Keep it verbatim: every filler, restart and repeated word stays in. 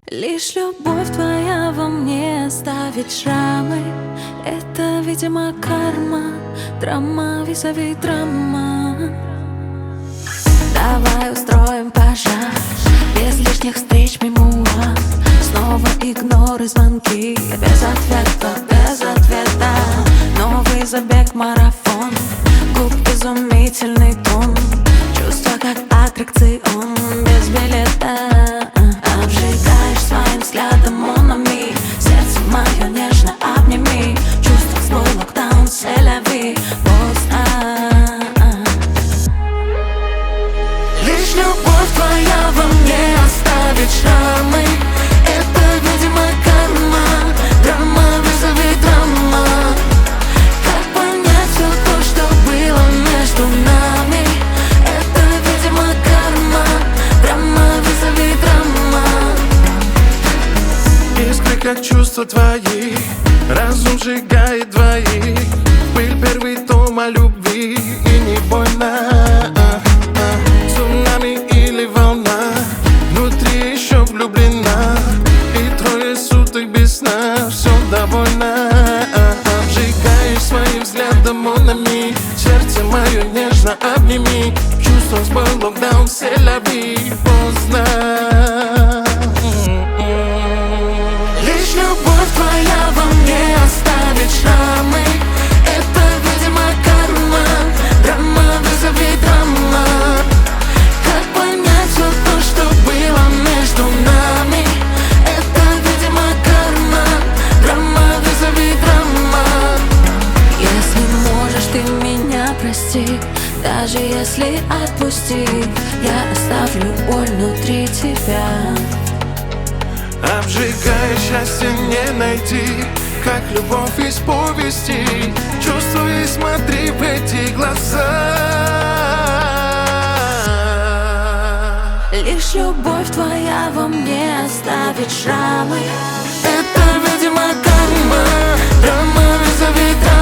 Лишь любовь твоя во мне оставит шрамы. Это, видимо, карма, драма, визави драма. Давай устроим пожар, без лишних встреч мемуар. Снова игноры, звонки, без ответа, без ответа. Новый забег, марафон, губ изумительный тон. Чувства как аттракцион, без билета. Обжигаешь своим взглядом, mon ami. Сердце мое нежно обними. Чувства свой локдаун, c'est la vie. Поздно. Лишь любовь твоя во мне оставит шрамы. Это, видимо, карма, драма, вызови драма. Как понять все то, что было между нами? Это, видимо, карма, драма, вызови драма. Искры, как чувства твои, разум сжигает двоих. Пыль, первый том о любви, и не больно. Цунами или волна, внутри еще влюблена. И трое суток без сна, все довольно. Обжигаешь своим взглядом, mon ami. Сердце мое нежно обними. Чувством сбой, локдаун, c'est la vie. Поздно. Лишь любовь твоя во мне оставит шрамы. Это, видимо, карма, драма, вызови драма. Как понять все то, что было между нами? Это, видимо, карма, драма, вызови драма. Если можешь ты меня прости, даже если отпусти, я оставлю боль внутри тебя. Обжигая счастье не найти, как любовь из повести. Чувствуй и смотри в эти глаза. Лишь любовь твоя во мне оставит шрамы. Это, видимо, карма, драма, вызови драма.